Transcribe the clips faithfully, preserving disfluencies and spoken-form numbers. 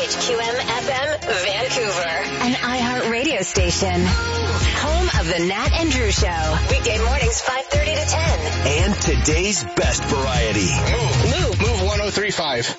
H Q M F M Vancouver. An iHeart radio station. Home of the Nat and Drew Show. Weekday mornings five thirty to ten. And today's best variety. Move. Move. Move one oh three point five.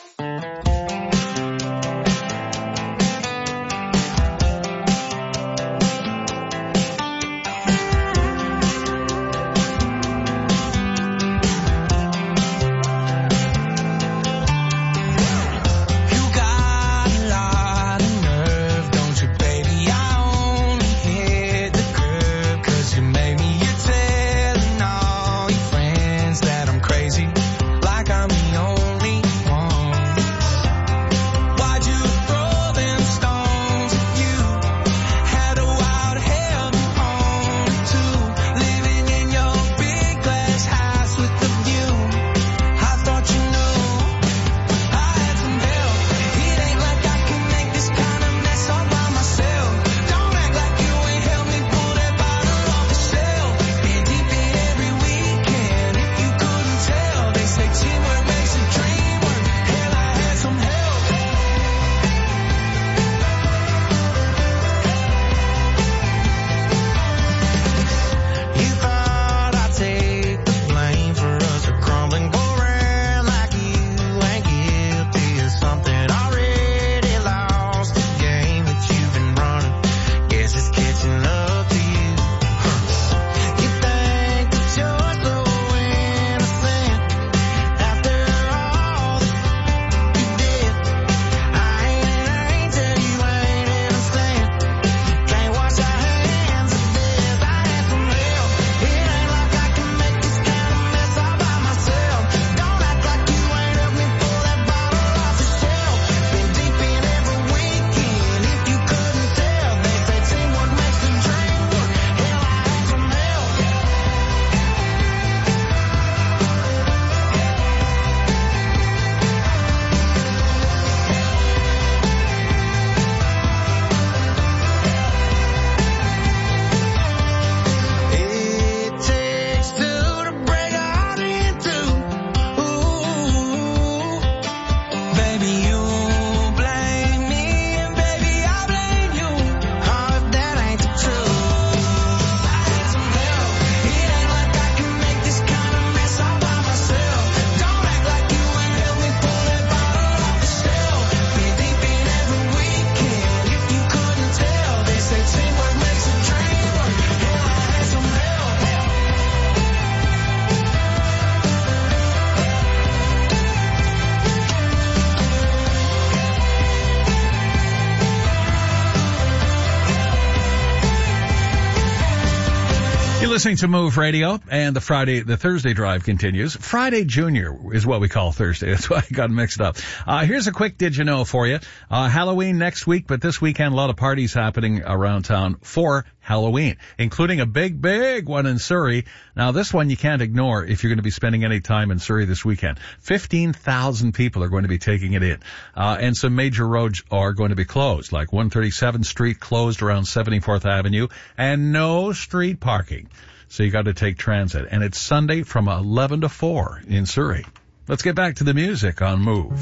Listening to Move Radio, and the Friday, the Thursday drive continues. Friday Junior is what we call Thursday. That's why I got mixed up. Uh, here's a quick did you know for you. Uh, Halloween next week, but this weekend a lot of parties happening around town for Halloween, including a big, big one in Surrey. Now this one you can't ignore if you're going to be spending any time in Surrey this weekend. fifteen thousand people are going to be taking it in. Uh, and some major roads are going to be closed, like one thirty-seventh Street closed around seventy-fourth Avenue, and no street parking. So you got to take transit. And it's Sunday from eleven to four in Surrey. Let's get back to the music on Move.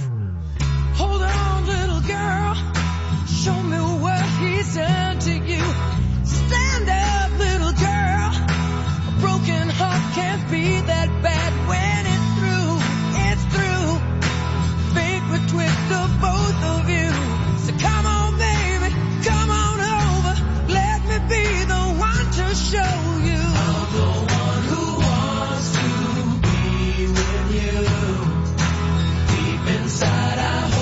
Hold on, little girl. Show me what he's done to you. Stand up, little girl. A broken heart can't be that bad when it's through. It's through. Fate would twist of both of you. So come on, baby. Come on over. Let me be the one to show you. I'm the one who wants to be with you. Deep inside, I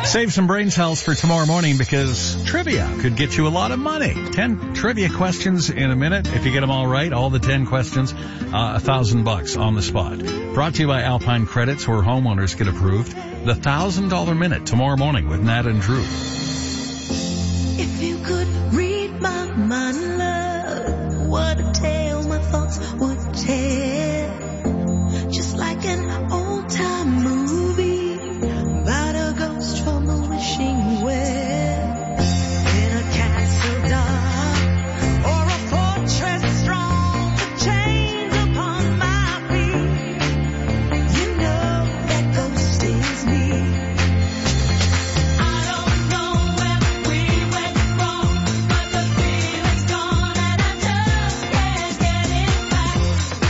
Save some brain cells for tomorrow morning because trivia could get you a lot of money. Ten trivia questions in a minute. If you get them all right, all the ten questions, uh, a thousand bucks on the spot. Brought to you by Alpine Credits, where homeowners get approved. The thousand dollar minute tomorrow morning with Nat and Drew. If you could read my mind, love, what a tale my thoughts would tell. Just like an old time movie about a ghost from a wishing well. In a castle dark or a fortress strong with chains upon my feet, you know that ghost is me. I don't know where we went wrong, but the feeling's gone and I just can't get it back.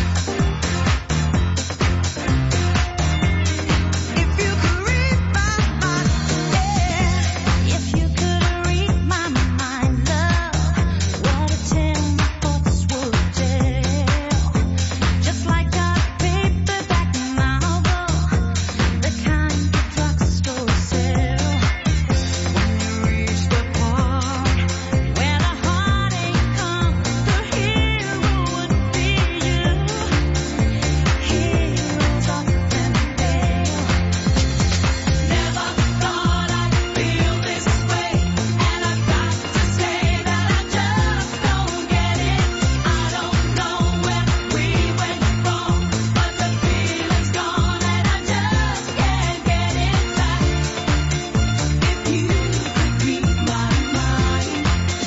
If you could read my mind, yeah. If you could read my mind, love, what a tale my thoughts would tell. Just like a paperback novel, the kind the drugstore sells. When you reach the part where the heartache comes, the hero would be you. Heroes often fail. Never thought I'd feel this way, and I've got to say that I just don't get it. I don't know where we went wrong, but the feeling's gone and I just can't get it back. If you could read my mind,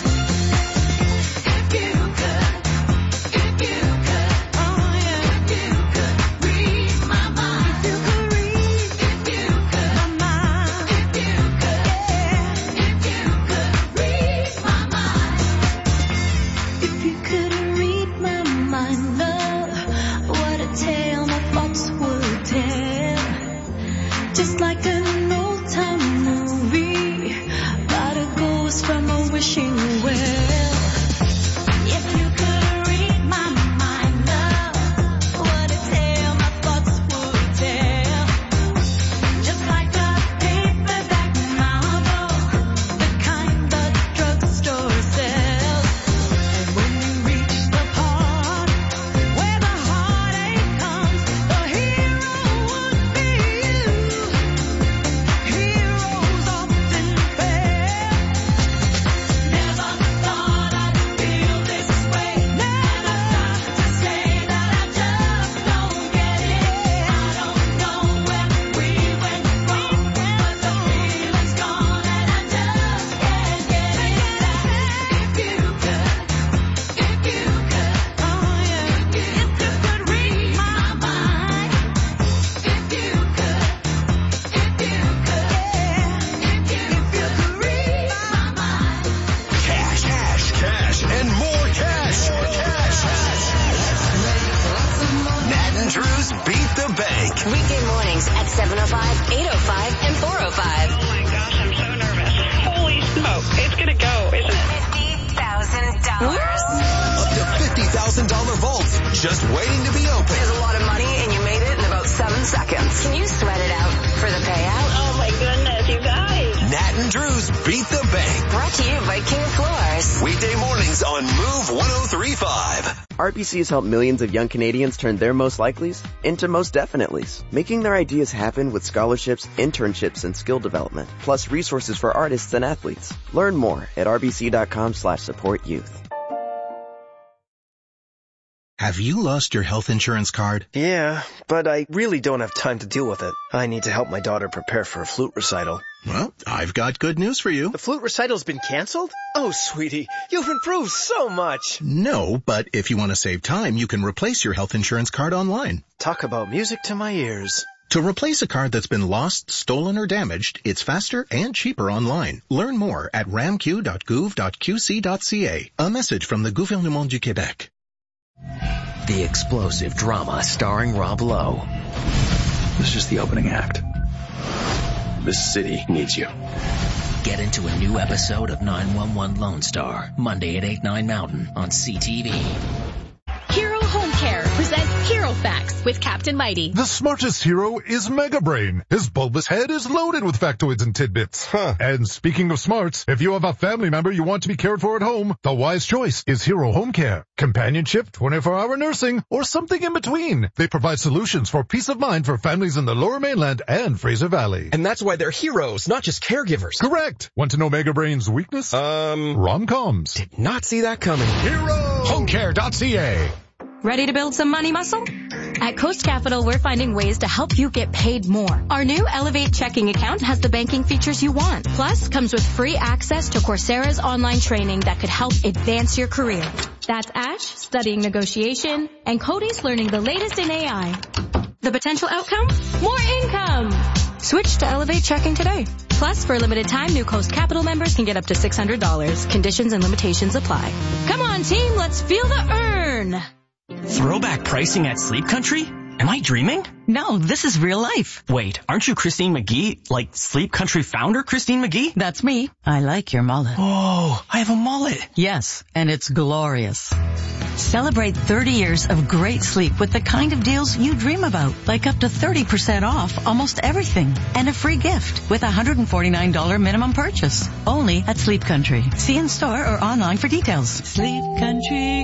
if you could, if you could, oh yeah, if you could read my mind, if you could read, if you could my mind, if you could, yeah, if you could read my mind, if you could read my mind, love, what a tale my thoughts would tell. Just like an old time movie about a ghost from a wishing well. If you could read my mind, love, what a tale my thoughts would tell. Just like a paperback novel, the kind the drugstore sells. And when you reach the part where the heartache comes, the hero would be you. Heroes often fail. Never thought I'd feel this way, and I've got to say that I just don't get it. I don't know where we went wrong, but the feeling's gone and I just can't get it back. If you could, if you could, oh yeah, if you could read my mind, if you could, if you could, yeah, if you could read my mind. Cash, cash, cash, and more cash. More cash. Nat and Drew's Beat the Bank. Weekday mornings at seven oh five, eight oh five, and four oh five. Oh my gosh, I'm so nervous. Holy smoke. It's gonna go, isn't it? fifty thousand dollars. Up to fifty thousand dollars vaults just waiting to be There's opened. a lot of money and you made it in about seven seconds. Can you sweat it out for the payout? Oh my goodness, you guys. Nat and Drew's Beat the Bank. Brought to you by King Floors. Weekday mornings on Move one oh three point five. R B C has helped millions of young Canadians turn their most likelies into most definitelys, making their ideas happen with scholarships, internships, and skill development, plus resources for artists and athletes. Learn more at rbc.com slash support youth. Have you lost your health insurance card? Yeah, but I really don't have time to deal with it. I need to help my daughter prepare for a flute recital. Well, I've got good news for you. The flute recital's been canceled? Oh, sweetie, you've improved so much. No, but if you want to save time, you can replace your health insurance card online. Talk about music to my ears. To replace a card that's been lost, stolen, or damaged, it's faster and cheaper online. Learn more at ramq dot gouv dot q c dot c a. A message from the Gouvernement du Québec. The explosive drama starring Rob Lowe. This is just the opening act. This city needs you. Get into a new episode of nine one one Lone Star, Monday at eight, nine Mountain on C T V. Hero Home Care presents Hero Hero Facts with Captain Mighty. The smartest hero is Mega Brain. His bulbous head is loaded with factoids and tidbits. Huh. And speaking of smarts, if you have a family member you want to be cared for at home, the wise choice is Hero Home Care. Companionship, twenty-four hour nursing, or something in between. They provide solutions for peace of mind for families in the Lower Mainland and Fraser Valley. And that's why they're heroes, not just caregivers. Correct. Want to know Mega Brain's weakness? Um, rom-coms. Did not see that coming. Hero Home Care dot C A. Ready to build some money muscle? At Coast Capital, we're finding ways to help you get paid more. Our new Elevate checking account has the banking features you want. Plus, comes with free access to Coursera's online training that could help advance your career. That's Ash studying negotiation and Cody's learning the latest in A I. The potential outcome? More income! Switch to Elevate checking today. Plus, for a limited time, new Coast Capital members can get up to six hundred dollars. Conditions and limitations apply. Come on, team, let's feel the earn! Throwback pricing at Sleep Country? Am I dreaming? No, this is real life. Wait, aren't you Christine McGee? Like Sleep Country founder Christine McGee? That's me. I like your mullet. Oh, I have a mullet. Yes, and it's glorious. Celebrate thirty years of great sleep with the kind of deals you dream about, like up to thirty percent off almost everything and a free gift with a one hundred forty-nine dollars minimum purchase. Only at Sleep Country. See in store or online for details. Sleep Country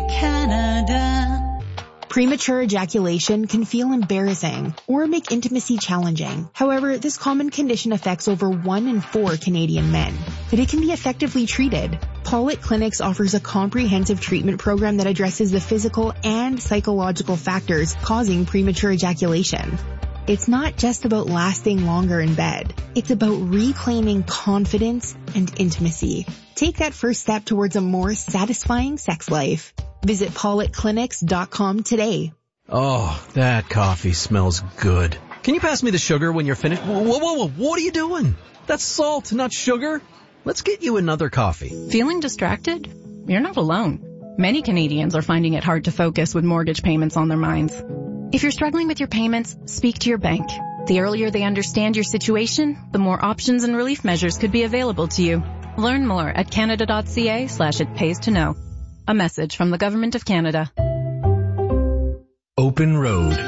Canada. Premature ejaculation can feel embarrassing or make intimacy challenging. However, this common condition affects over one in four Canadian men, but it can be effectively treated. Pollitt Clinics offers a comprehensive treatment program that addresses the physical and psychological factors causing premature ejaculation. It's not just about lasting longer in bed. It's about reclaiming confidence and intimacy. Take that first step towards a more satisfying sex life. Visit Pollitt Clinics dot com today. Oh, that coffee smells good. Can you pass me the sugar when you're finished? Whoa, whoa, whoa, what are you doing? That's salt, not sugar. Let's get you another coffee. Feeling distracted? You're not alone. Many Canadians are finding it hard to focus with mortgage payments on their minds. If you're struggling with your payments, speak to your bank. The earlier they understand your situation, the more options and relief measures could be available to you. Learn more at canada.ca slash it pays to know. A message from the Government of Canada. Open Road.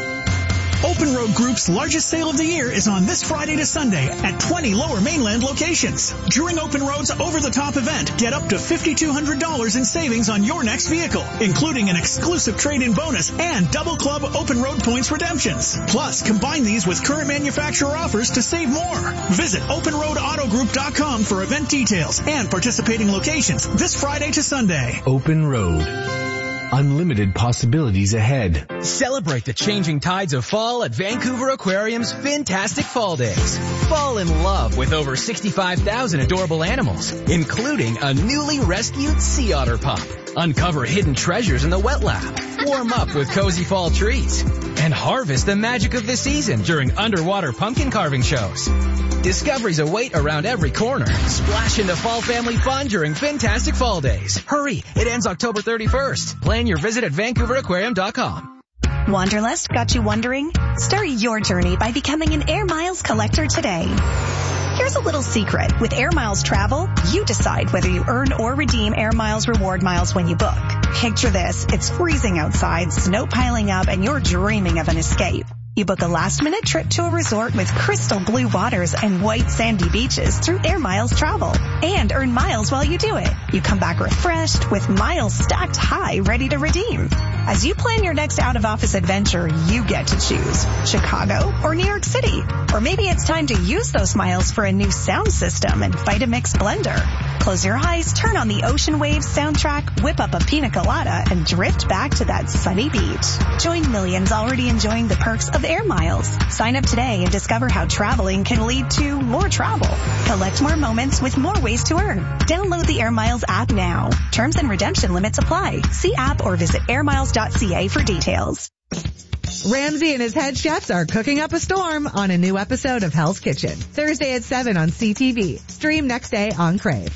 Open Road Group's largest sale of the year is on this Friday to Sunday at twenty Lower Mainland locations. During Open Road's over-the-top event, get up to five thousand two hundred dollars in savings on your next vehicle, including an exclusive trade-in bonus and double club Open Road points redemptions. Plus, combine these with current manufacturer offers to save more. Visit open road auto group dot com for event details and participating locations this Friday to Sunday. Open Road. Unlimited possibilities ahead. Celebrate the changing tides of fall at Vancouver Aquarium's Fantastic Fall Days. Fall in love with over sixty-five thousand adorable animals, including a newly rescued sea otter pup. Uncover hidden treasures in the wet lab. Warm up with cozy fall treats. And harvest the magic of the season during underwater pumpkin carving shows. Discoveries await around every corner. Splash into fall family fun during Fantastic Fall Days. Hurry, it ends October thirty-first. Plan your visit at vancouver aquarium dot com. Wanderlust got you wondering? Start your journey by becoming an Air Miles collector today. Here's a little secret. With Air Miles Travel, you decide whether you earn or redeem Air Miles reward miles when you book. Picture this. It's freezing outside, snow piling up, and you're dreaming of an escape. You book a last-minute trip to a resort with crystal blue waters and white sandy beaches through Air Miles Travel and earn miles while you do it. You come back refreshed with miles stacked high ready to redeem. As you plan your next out-of-office adventure, you get to choose Chicago or New York City. Or maybe it's time to use those miles for a new sound system and Vitamix blender. Close your eyes, turn on the Ocean Waves soundtrack, whip up a pina colada, and drift back to that sunny beach. Join millions already enjoying the perks of Air Miles. Sign up today and discover how traveling can lead to more travel. Collect more moments with more ways to earn. Download the Air Miles app now. Terms and redemption limits apply. See app or visit air miles dot c a for details. Ramsay and his head chefs are cooking up a storm on a new episode of Hell's Kitchen. Thursday at seven on C T V. Stream next day on Crave.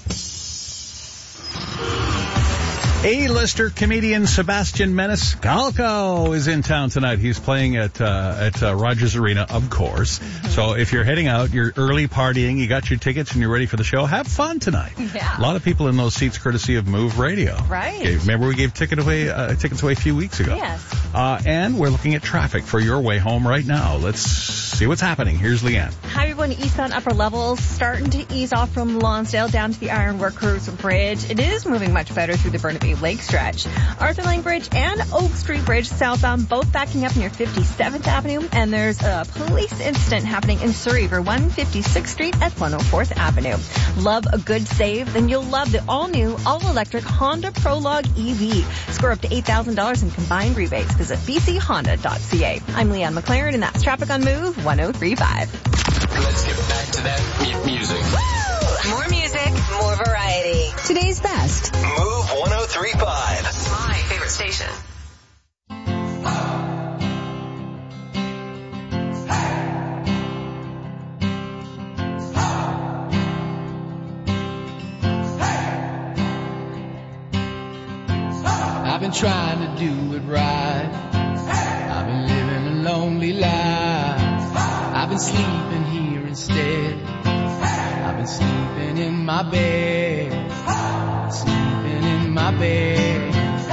A-lister comedian Sebastian Maniscalco is in town tonight. He's playing at uh, at uh, Rogers Arena, of course. Mm-hmm. So if you're heading out, you're early partying, you got your tickets and you're ready for the show, have fun tonight. Yeah. A lot of people in those seats courtesy of Move Radio. Right. Okay, remember we gave ticket away, uh, tickets away a few weeks ago. Yes. Uh, and we're looking at traffic for your way home right now. Let's see what's happening. Here's Leanne. Hi, everyone. Eastbound upper levels starting to ease off from Lonsdale down to the Ironworkers Bridge. It is moving much better through the Burnaby Lake stretch. Arthur Lang Bridge and Oak Street Bridge southbound both backing up near fifty-seventh Avenue. And there's a police incident happening in Surrey for one fifty-sixth Street at one oh fourth Avenue. Love a good save? Then you'll love the all-new, all-electric Honda Prologue E V. Score up to eight thousand dollars in combined rebates. Visit b c honda dot c a. I'm Leanne McLaren, and that's Traffic on Move one oh three point five. Let's get back to that mu- music. Woo! More music, more variety. Today's best. Move one oh three point five. My favorite station. I've been trying to do it right. I've been living a lonely life. I've been sleeping here instead. I've been sleeping in my bed. Sleeping in my bed.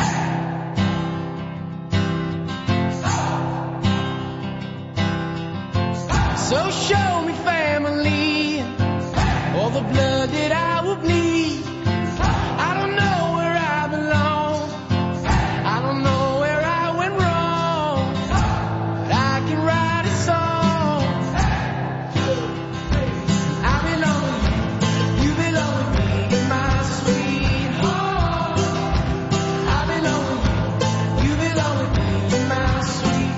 So show me family, all the blood that I will bleed. I don't know where I belong. I don't know where I went wrong. But I can write a song. I belong with you. You belong with me in my sweet home. I belong with you. You belong with me in my sweet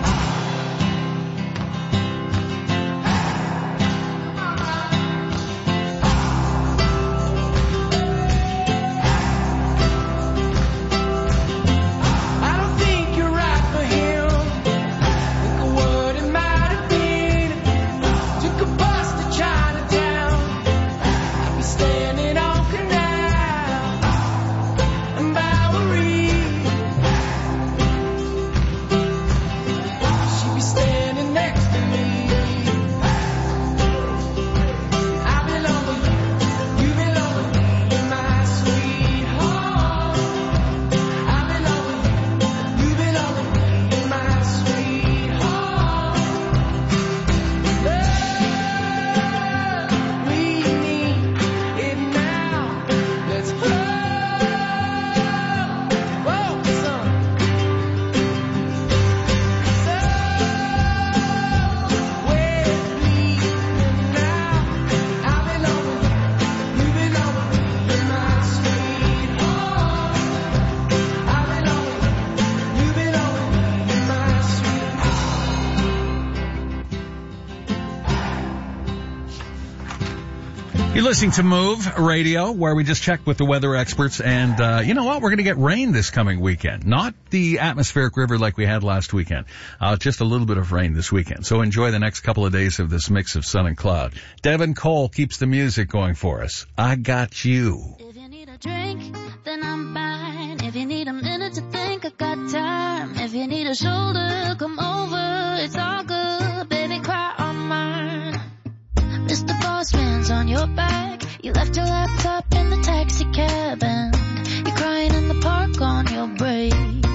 You're listening to Move Radio, where we just checked with the weather experts, and uh, you know what? We're going to get rain this coming weekend. Not the atmospheric river like we had last weekend. Uh, just a little bit of rain this weekend. So enjoy the next couple of days of this mix of sun and cloud. Devin Cole keeps the music going for us. I got you. If you need a drink, then I'm fine. If you need a minute to think, I got time. If you need a shoulder, come over. It's all good, baby, cry on mine. Mister Boss Man's on your back. You left your laptop in the taxi cab and you're crying in the park on your break.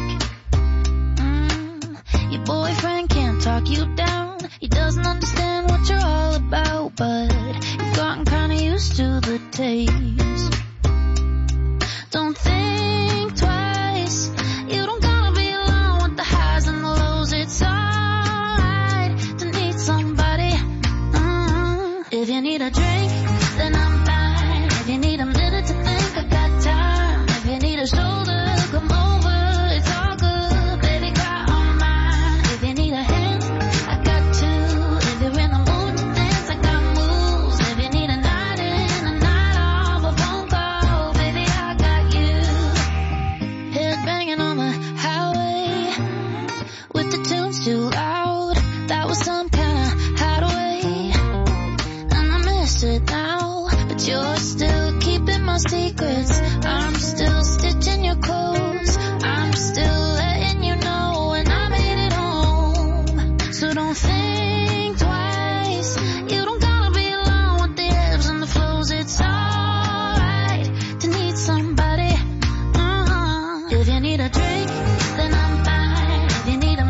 Mm, your boyfriend can't talk you down. He doesn't understand what you're all about, but you've gotten kinda used to the taste. Don't think twice. You don't gotta be alone with the highs and the lows. It's alright to need somebody. Mm, if you need a drink, then I'm fine. If you need a minute to think, I got time. If you need a shoulder, come over. It's all good, baby, cry on mine. If you need a hand, I got two. If you're in the mood to dance, I got moves. If you need a night in, a night off, a phone call, baby, I got you. Head banging on the highway with the tunes too loud. That was some kind of hideaway, and I miss it now. But you're still keeping my secrets. I'm still stitching your clothes. I'm still letting you know when I made it home. So don't think twice. You don't gotta be alone with the ebbs and the flows. It's alright to need somebody. Uh-huh. If you need a drink, then I'm fine. If you need a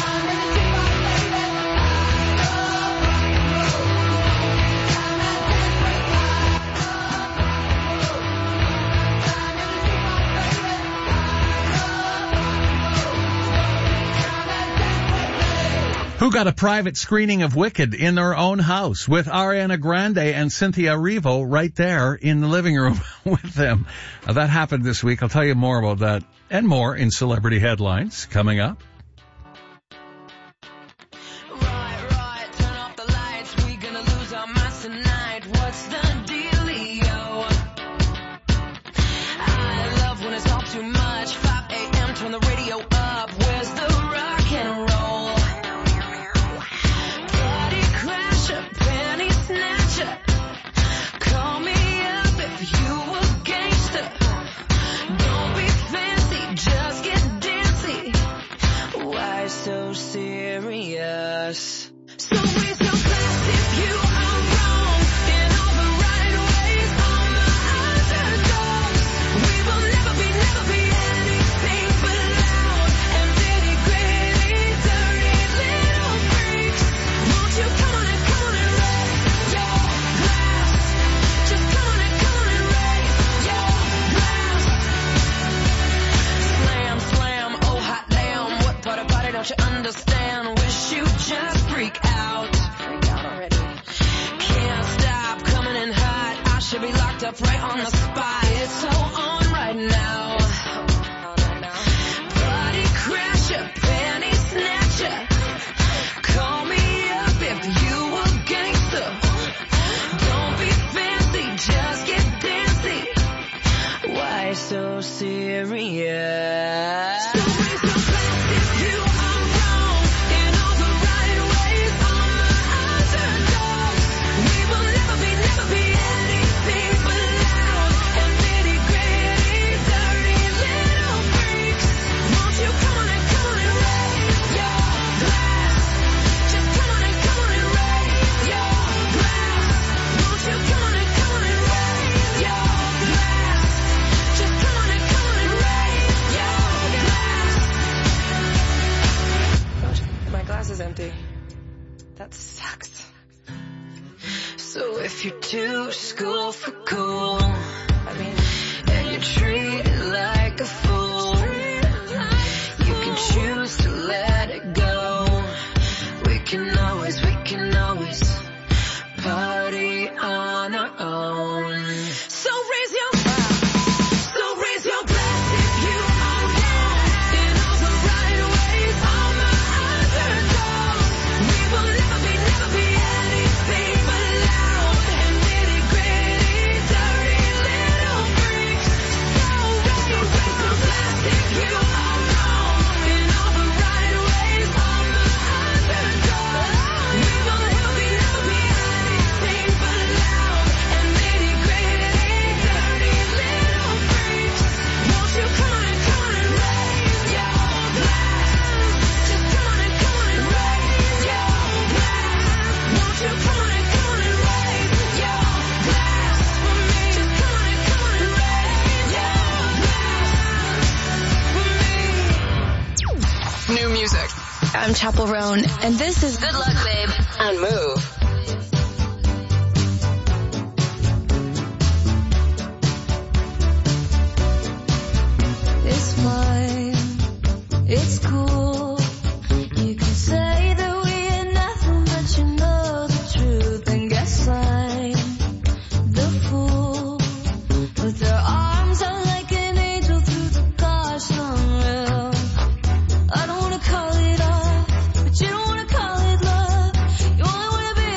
Who got a private screening of Wicked in their own house with Ariana Grande and Cynthia Erivo right there in the living room with them? Uh, that happened this week. I'll tell you more about that and more in Celebrity Headlines coming up. Right, right, turn off the lights. We gonna lose our minds tonight. What's the dealio? I love when it's all too much. five a.m. turn the radio up. Where's the rock and roll? Call me up if you a gangster. Don't be fancy, just get dancy. Why so serious? So raise your glass if you are wrong in all the right ways. All my underdogs. We will never be, never be anything but loud and nitty gritty, dirty little freaks. Won't you come on and come on and raise your glass? Just come on and come on and raise your glass. Slam, slam, oh hot damn. What part of body don't you understand? Wish you just freak out. Freak out already. Can't stop coming in hot. I should be locked up right on the spot. It's so on right now. Body crasher, yeah. So raise your glass if you are wrong in all the right ways. All my underdogs, we will never be, never be anything but loud and nitty gritty, dirty little freaks. Won't you come on and come on and raise your glass? Just come on and come on and raise your glass. Won't you come on and come on and raise your glass? Just come on and come on and raise your glass. My glass is empty. That sucks. So if you're too school for cool, I mean, and you're treated like a fool, you can choose to let it go. We can always, we can always party on our own. So raise your So raise your glass if you are wrong in all the right ways. All my underdogs, we will never be, never be anything but loud and nitty gritty, dirty little freaks. So raise your glass if you are wrong in all the right ways. All my underdogs, we will never be, never be anything but loud and nitty gritty, dirty little freaks. Won't you come on and come on and raise your glass? Just come on and come on and raise your glass. Won't you come on and come on and raise your glass for me? Just come on and come on and raise your glass for me. New music. I'm Chapel Roan, and this is Good Luck, Babe on Move. It's fine, it's cool. You can say that we ain't nothing, but you know the truth. And guess I'm the fool with their arms out like an angel through the gosh unreal. I don't wanna call it off, but you don't wanna call it love. You only wanna be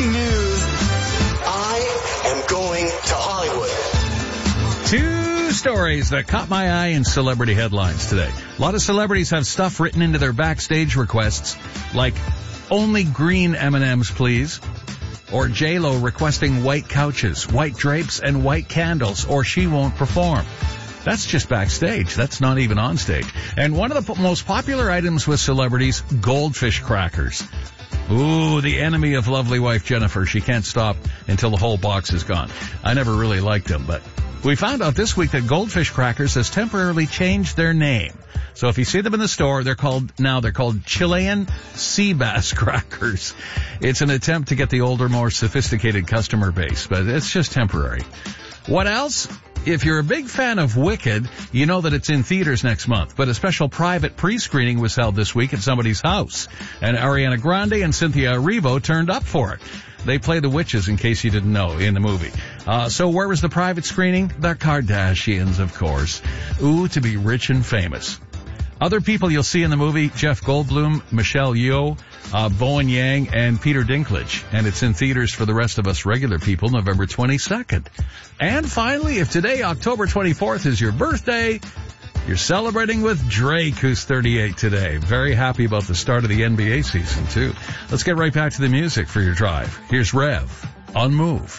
Breaking news. I am going to Hollywood. Two stories that caught my eye in celebrity headlines today. A lot of celebrities have stuff written into their backstage requests, like only green M and M's, please. Or J-Lo requesting white couches, white drapes, and white candles, or she won't perform. That's just backstage. That's not even on stage. And one of the p- most popular items with celebrities, goldfish crackers. Ooh, the enemy of lovely wife Jennifer. She can't stop until the whole box is gone. I never really liked them, but we found out this week that Goldfish Crackers has temporarily changed their name. So if you see them in the store, they're called, now they're called Chilean Sea Bass Crackers. It's an attempt to get the older, more sophisticated customer base, but it's just temporary. What else? If you're a big fan of Wicked, you know that it's in theaters next month, but a special private pre-screening was held this week at somebody's house, and Ariana Grande and Cynthia Erivo turned up for it. They play the witches, in case you didn't know, in the movie. Uh, so where was the private screening? The Kardashians, of course. Ooh, to be rich and famous. Other people you'll see in the movie, Jeff Goldblum, Michelle Yeoh, uh, Bowen Yang, and Peter Dinklage. And it's in theaters for the rest of us regular people November twenty-second. And finally, if today, October twenty-fourth, is your birthday, you're celebrating with Drake, who's thirty-eight today. Very happy about the start of the N B A season, too. Let's get right back to the music for your drive. Here's Rev on Move.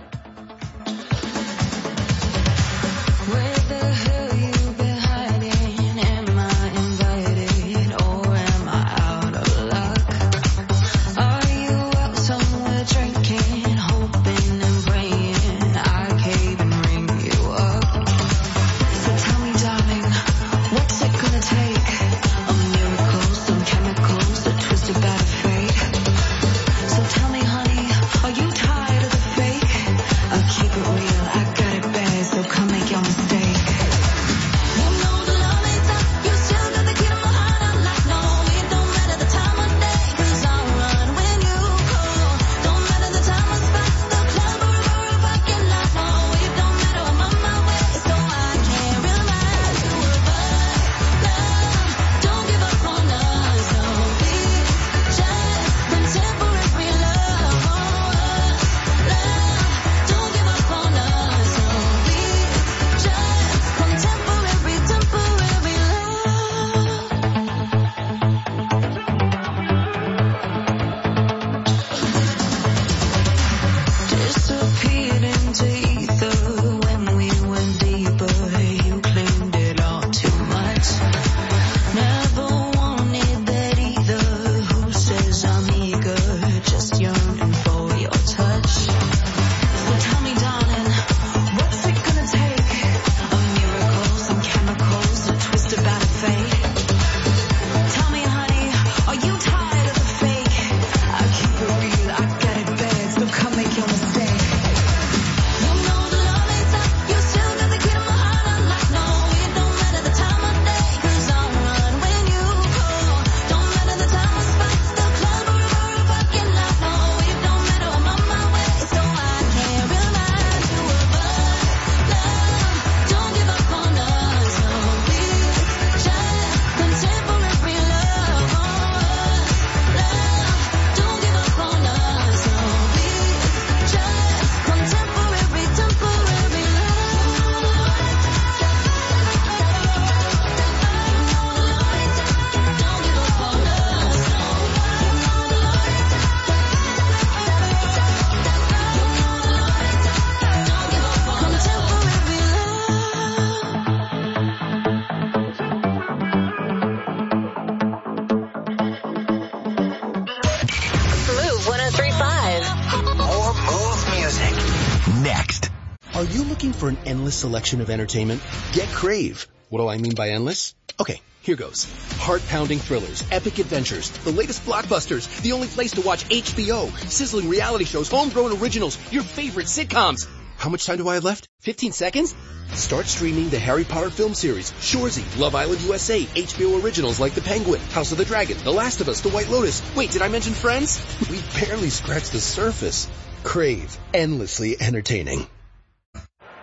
For an endless selection of entertainment? Get Crave. What do I mean by endless? Okay, here goes. Heart-pounding thrillers, epic adventures, the latest blockbusters, the only place to watch H B O, sizzling reality shows, homegrown originals, your favorite sitcoms. How much time do I have left? fifteen seconds? Start streaming the Harry Potter film series, Shoresy, Love Island U S A, H B O originals like The Penguin, House of the Dragon, The Last of Us, The White Lotus. Wait, did I mention Friends? We barely scratched the surface. Crave. Endlessly entertaining.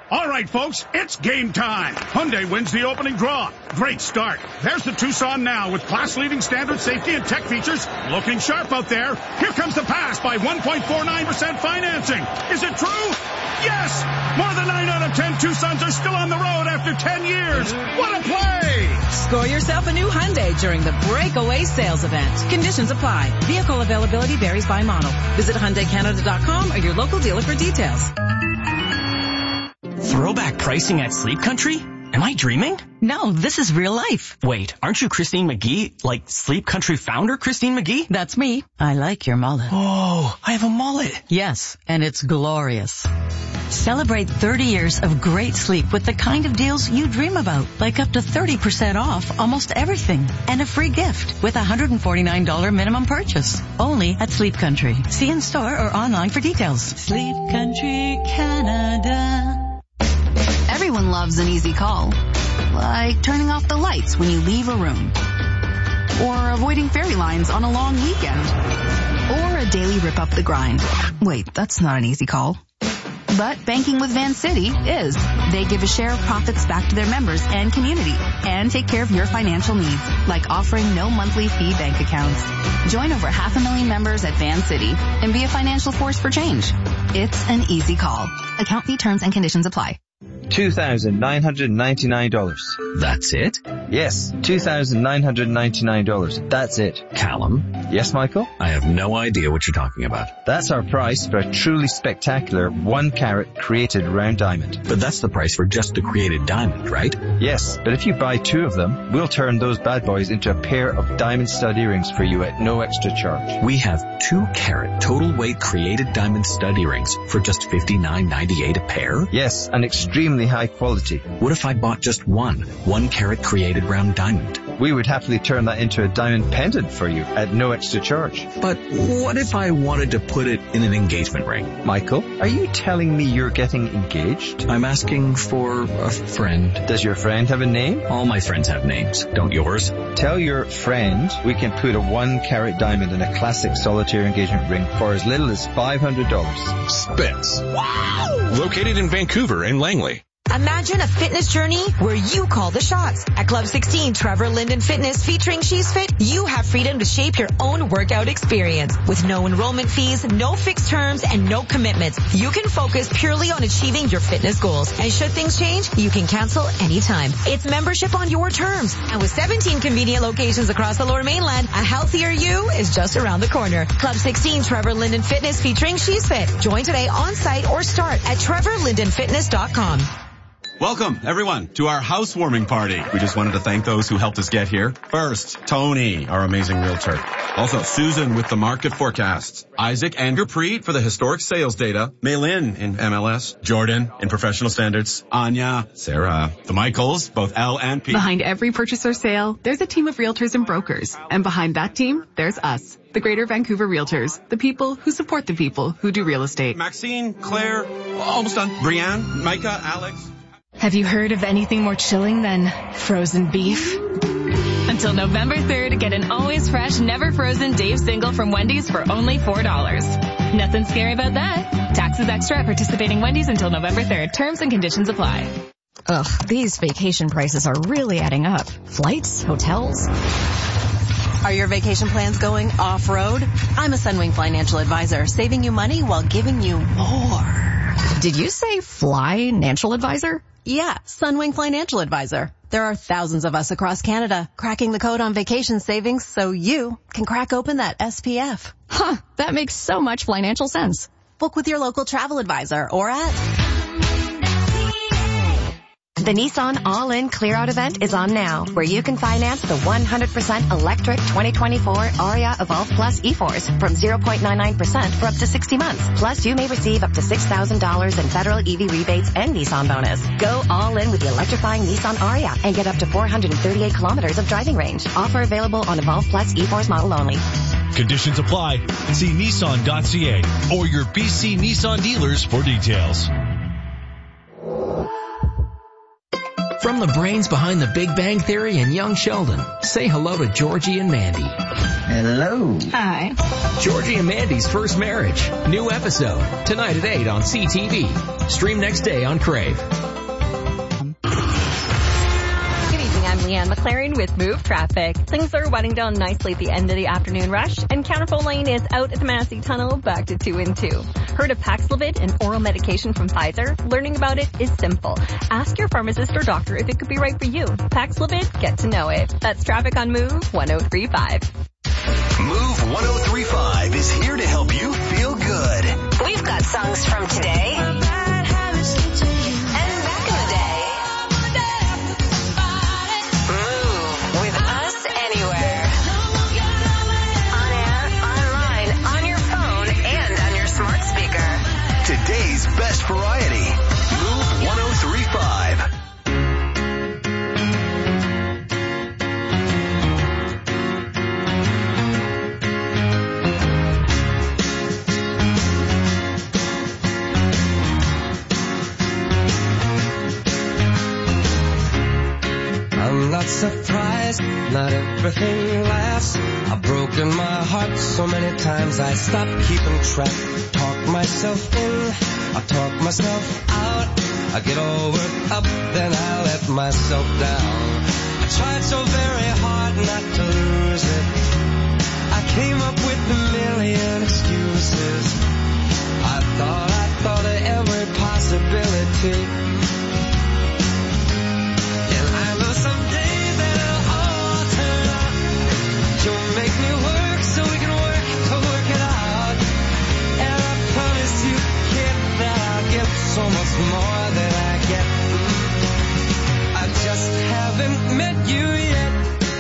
All right, folks, it's game time. Hyundai wins the opening draw. Great start. There's the Tucson now with class-leading standard safety and tech features. Looking sharp out there. Here comes the pass by one point four nine percent financing. Is it true? Yes! More than nine out of ten Tucsons are still on the road after ten years. What a play! Score yourself a new Hyundai during the Breakaway Sales Event. Conditions apply. Vehicle availability varies by model. Visit Hyundai Canada dot com or your local dealer for details. Throwback pricing at Sleep Country? Am I dreaming? No, this is real life. Wait, aren't you Christine McGee? Like Sleep Country founder Christine McGee? That's me. I like your mullet. Oh, I have a mullet. Yes, and it's glorious. Celebrate thirty years of great sleep with the kind of deals you dream about, like up to thirty percent off almost everything and a free gift with a one hundred forty-nine dollars minimum purchase. Only at Sleep Country. See in store or online for details. Sleep Country Canada. Everyone loves an easy call, like turning off the lights when you leave a room, or avoiding fairy lines on a long weekend, or a daily rip up the grind. Wait, that's not an easy call. But banking with Vancity is. They give a share of profits back to their members and community and take care of your financial needs, like offering no monthly fee bank accounts. Join over half a million members at Vancity and be a financial force for change. It's an easy call. Account fee terms and conditions apply. two thousand nine hundred ninety-nine dollars. That's it? Yes, two thousand nine hundred ninety-nine dollars. That's it. Callum? Yes, Michael? I have no idea what you're talking about. That's our price for a truly spectacular one-carat created round diamond. But that's the price for just the created diamond, right? Yes, but if you buy two of them, we'll turn those bad boys into a pair of diamond stud earrings for you at no extra charge. We have two-carat total weight created diamond stud earrings for just fifty-nine ninety-eight a pair? Yes, and extremely high quality. What if I bought just one, one-carat created round diamond? We would happily turn that into a diamond pendant for you at no extra charge. But what if I wanted to put it in an engagement ring? Michael, are you telling me you're getting engaged? I'm asking for a friend. Does your friend have a name? All my friends have names. Don't yours? Tell your friend we can put a one-carat diamond in a classic solitaire engagement ring for as little as five hundred dollars. Spence. Wow! Located in Vancouver and Langley. Imagine a fitness journey where you call the shots. At Club sixteen, Trevor Linden Fitness featuring She's Fit, you have freedom to shape your own workout experience. With no enrollment fees, no fixed terms, and no commitments, you can focus purely on achieving your fitness goals. And should things change, you can cancel anytime. It's membership on your terms. And with seventeen convenient locations across the Lower Mainland, a healthier you is just around the corner. Club sixteen, Trevor Linden Fitness featuring She's Fit. Join today on site or start at trevor linden fitness dot com. Welcome, everyone, to our housewarming party. We just wanted to thank those who helped us get here. First, Tony, our amazing realtor. Also, Susan with the market forecasts. Isaac and Gurpreet for the historic sales data. Maylin in M L S. Jordan in professional standards. Anya, Sarah, the Michaels, both L and P. Behind every purchase or sale, there's a team of realtors and brokers. And behind that team, there's us, the Greater Vancouver Realtors, the people who support the people who do real estate. Maxine, Claire, almost done. Brianne, Micah, Alex. Have you heard of anything more chilling than frozen beef? Until November third, get an always fresh, never frozen Dave single from Wendy's for only four dollars. Nothing scary about that. Taxes extra at participating Wendy's until November third. Terms and conditions apply. Ugh, these vacation prices are really adding up. Flights, hotels. Are your vacation plans going off-road? I'm a Sunwing financial advisor, saving you money while giving you more. Did you say fly-nancial advisor? Yeah, Sunwing Financial Advisor. There are thousands of us across Canada cracking the code on vacation savings so you can crack open that S P F. Huh, that makes so much financial sense. Book with your local travel advisor or at... The Nissan All-In Clear-Out event is on now, where you can finance the one hundred percent electric twenty twenty-four Aria Evolve Plus e-Force from zero point nine nine percent for up to sixty months. Plus, you may receive up to six thousand dollars in federal E V rebates and Nissan bonus. Go all-in with the electrifying Nissan Aria and get up to four hundred thirty-eight kilometers of driving range. Offer available on Evolve Plus e-Force model only. Conditions apply. See Nissan dot C A or your B C Nissan dealers for details. From the brains behind The Big Bang Theory and Young Sheldon, say hello to Georgie and Mandy. Hello. Hi. Georgie and Mandy's First Marriage. New episode. Tonight at eight on C T V. Stream next day on Crave. I'm Leanne McLaren with Move Traffic. Things are winding down nicely at the end of the afternoon rush, and Counterflow Lane is out at the Massey Tunnel back to two and two. Heard of Paxlovid, an oral medication from Pfizer? Learning about it is simple. Ask your pharmacist or doctor if it could be right for you. Paxlovid, get to know it. That's traffic on Move one oh three point five. Move one oh three point five is here to help you feel good. We've got songs from today and back in the day. Move with us anywhere. On air, online, on your phone, and on your smart speaker. Today's best variety. Move one oh three point five. I'm not surprised, not everything lasts. I've broken my heart so many times I stopped keeping track. Talk myself in, I talk myself out. I get all worked up, then I let myself down. I tried so very hard not to lose it. I came up with a million excuses. I thought, I thought of every possibility. Someday that'll all turn out. You'll make me work so we can work to work it out. And I promise you, kid, that I'll give so much more than I get. I just haven't met you yet.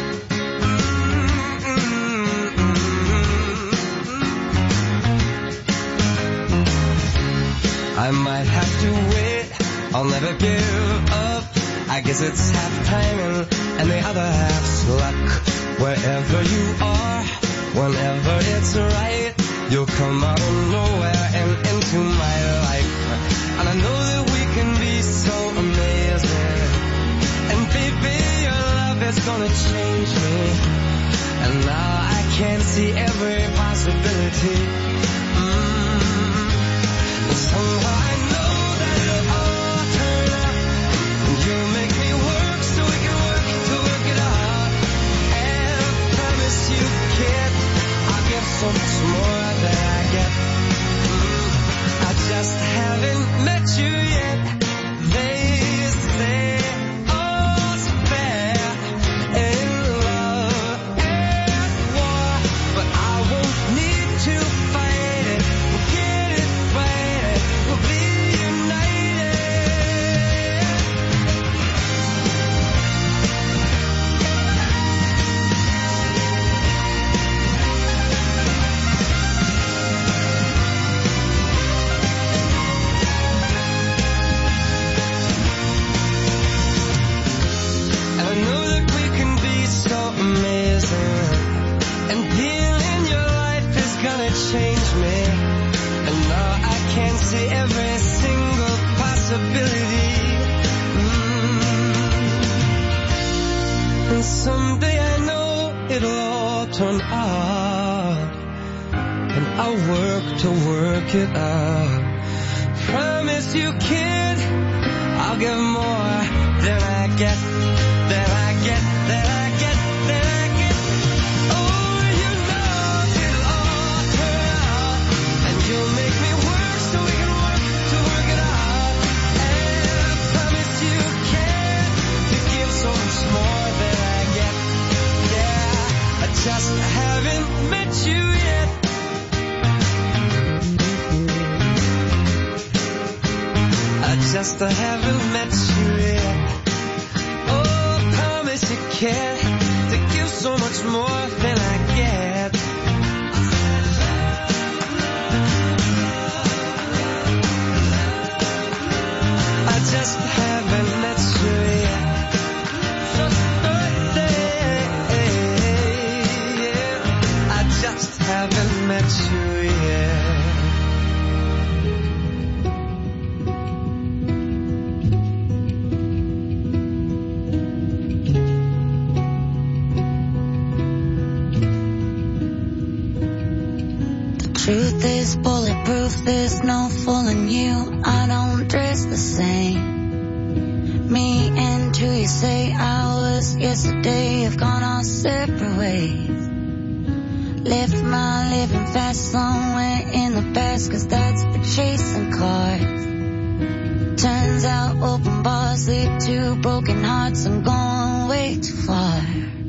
I might have to wait, I'll never give up. I guess it's half timing and the other half's luck. Wherever you are, whenever it's right, you'll come out of nowhere and into my life. And I know that we can be so amazing. And baby, your love is gonna change me. And now I can see every possibility. Mm. Somehow I know that it'll all turn out. You make me work so we can work to work it out. And I promise you, kid, I'll give so much more than I get. Mm, I just haven't met you yet. They say all's fair in love and war, but I won't need to fight it. We'll get it right. We'll be united. Every single possibility. Mm. And someday I know it'll all turn out. And I'll work to work it out. Promise you, kid, I'll give more than I get, than I get, than I get, than I get. Oh, you know it'll all turn out. And you'll make me work. Just haven't met you yet. I just haven't met you yet. Oh, I promise you care to give so much more than I get. I just haven't met you yet. Just haven't met you yet. Truth is bulletproof, there's no fooling you. I don't dress the same. Me and who you say I was yesterday have gone our separate ways. Left my living fast somewhere in the past, cause that's for chasing cars. Turns out open bars lead to broken hearts. I'm going way too far.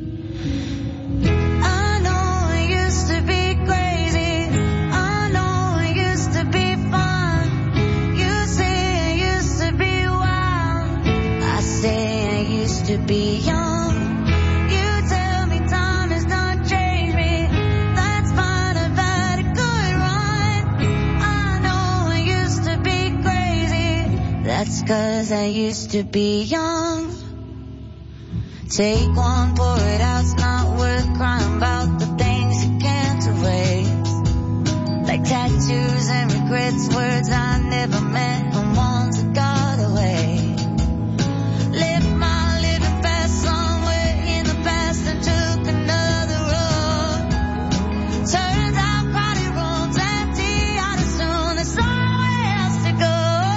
I know it used to be crazy. I know it used to be fun. You say it used to be wild. I say I used to be young. You tell me time has not changed me. That's fine, I've had a good run. I know I used to be crazy. That's cause I used to be young. Take one, pour it out, it's not worth crying about the things you can't erase. Like tattoos and regrets, words I never meant, and ones that got away. Lived my living fast somewhere in the past and took another road. Turns out crowded rooms empty out as soon as somewhere else to go.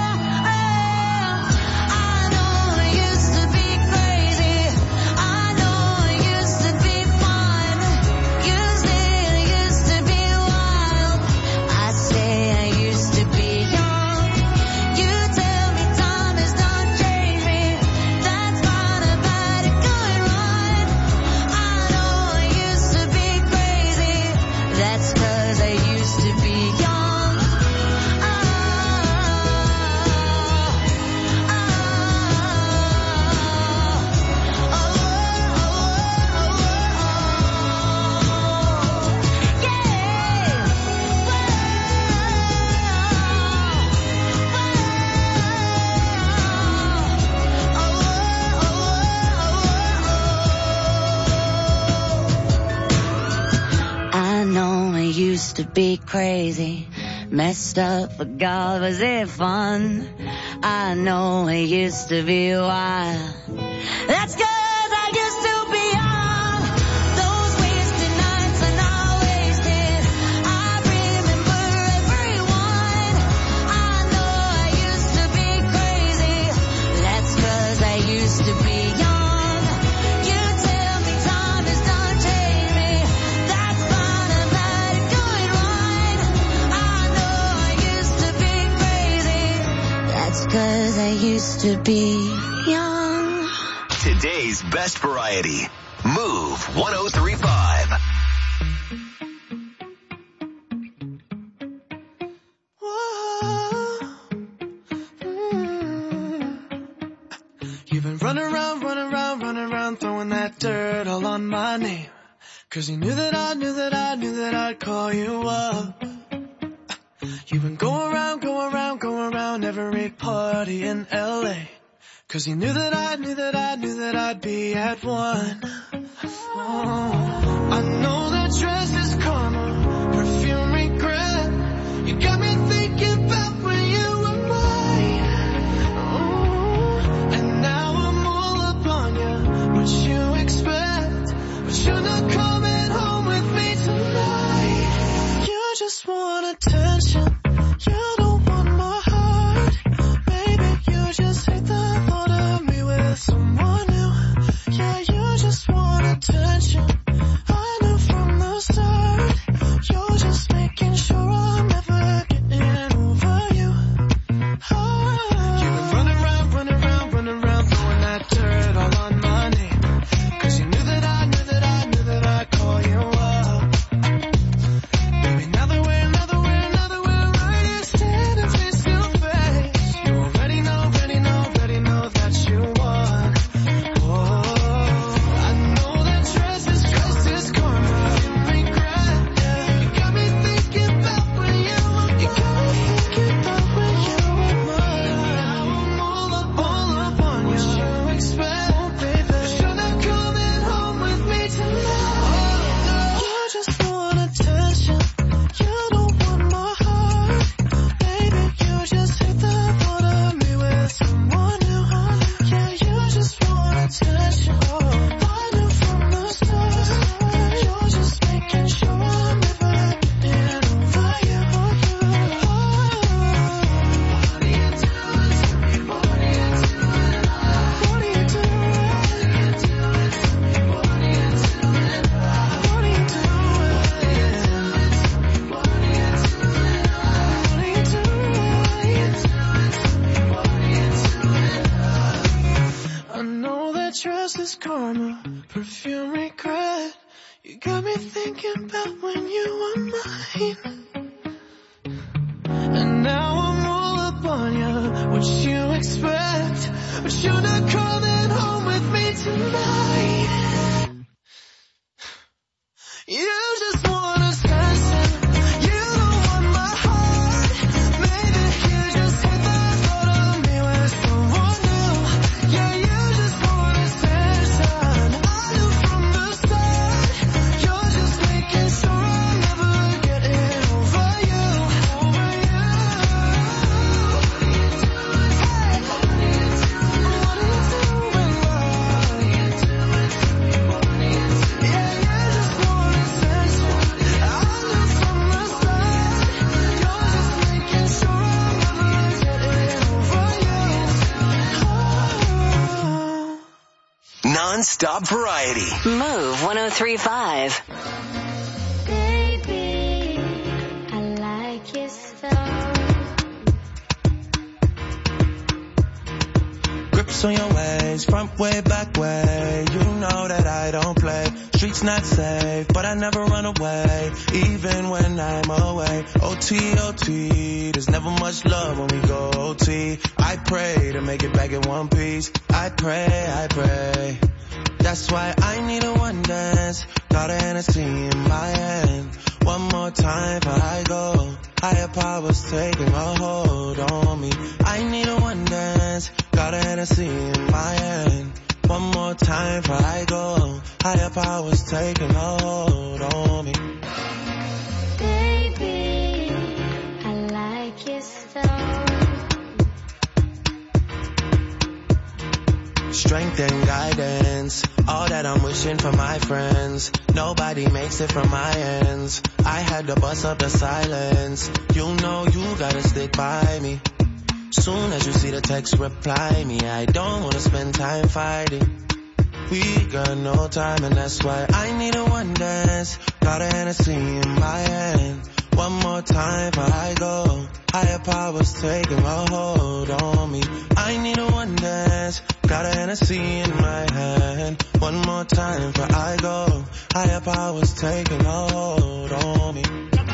Used to be crazy, messed up, but God, was it fun? I know it used to be wild. That's cause I used to be young. Those wasted nights are not wasted. I remember everyone. I know I used to be crazy. That's cause I used to be young. Cause I used to be young. Today's best variety. Move one oh three point five. You've been running around, running around, running around, throwing that dirt all on my name. Cause you knew that I knew that I knew that I'd call you up. You've been going around, going around, going around every party in L A. Cause you knew that I knew that I knew that I'd be at one. Oh, I know that dress is karma, perfume regret. You got me thinking about when you were mine. Oh, and now I'm all up on you. What you expect? But you're not coming home with me tonight. You just want attention. You don't want my heart. Baby, you just hate the thought of me with someone new. Yeah, you just want attention. perfume regret. You got me thinking about when you were mine. And now I'm all up on you, what you expect. But you're not coming home with me tonight. You just want attention. You don't want my heart. Maybe you just hit the thought of me with someone new. Yeah, you just want attention. I knew from the start. You're just making sure I'm never getting over you. Over you. What are you doing? Hey, what are you doing? What are you doing? What are you doing to me? What are you doing? Yeah, you just want attention. I knew from the start. You're just making sure I'm never getting over you. Oh. Non-stop variety. Move one oh three point five. Baby, I like your style. Grips on your ways, front way, back way. You know that I don't play. Streets not safe, but I never run away, even when I'm away. O T, O T, there's never much love when we go O T. I pray to make it back in one piece. I pray, I pray. That's why I need a one dance. Got a Hennessy in my hand. One more time before I go. Higher powers taking a hold on me. I need a one dance. Got a Hennessy in my hand. One more time before I go. Higher powers taking a hold on me. Baby, I like your style. Strength and guidance, all that I'm wishing for my friends. Nobody makes it from my ends. I had to bust up the silence. You know you gotta stick by me. Soon as you see the text, reply me. I don't wanna spend time fighting. We got no time and that's why I need a one dance. Got a Hennessy in my hand. One more time before I go. Higher powers taking a hold on me. I need a one dance. Got a Hennessy in my hand. One more time before I go. Higher powers taking a hold on me.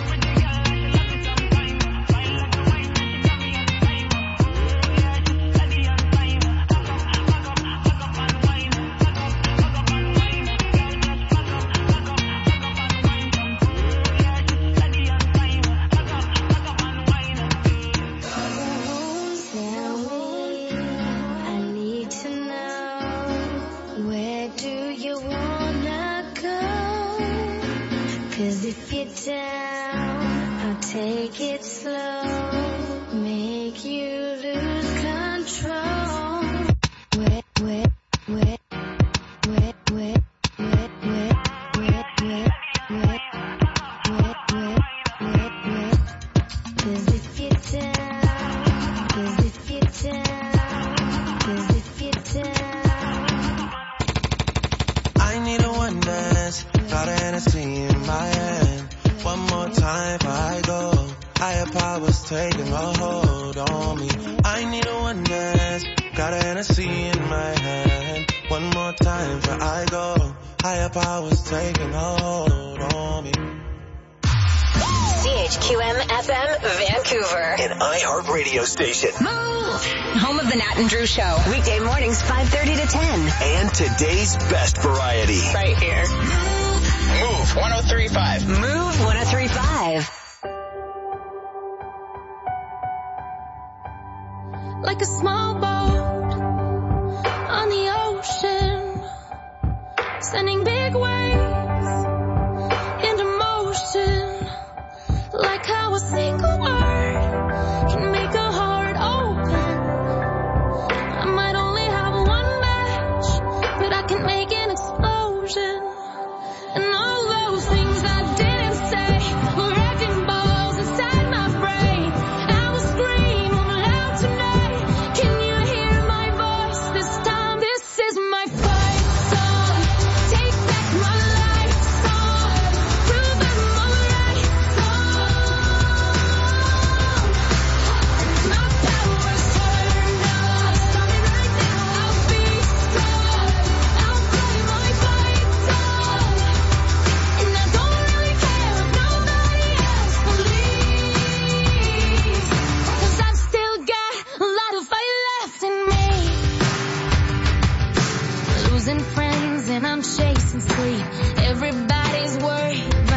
Down, I'll take it slow, make you lose control. Wet, wet, wet, wet, wet, wet, wet, wet, wet, wet, wet, wet, wet, wet. 'Cause if you're down, 'cause if you're down, 'cause if you're down. I need a one dance, got a Hennessy in my hand. One more time before I go. Higher powers taking a hold on me. I need a one dance. Got a Hennessy in my hand. One more time before I go. Higher powers taking a hold on me. C H Q M F M Vancouver. An iHeart radio station. Move! Home of the Nat and Drew Show. Weekday mornings five thirty to ten. And today's best variety. Right here. Move one oh three point five. Move one oh three point five. Like a small boat on the ocean, sending big waves into motion. Like how a single word can make a heart open. I might only have one match, but I can make an explosion. And all those things I didn't say were wrecking balls inside my brain. I will scream loud tonight. Can you hear my voice this time? This is my fight song. Take that. losing friends and I'm chasing sleep. Everybody's worried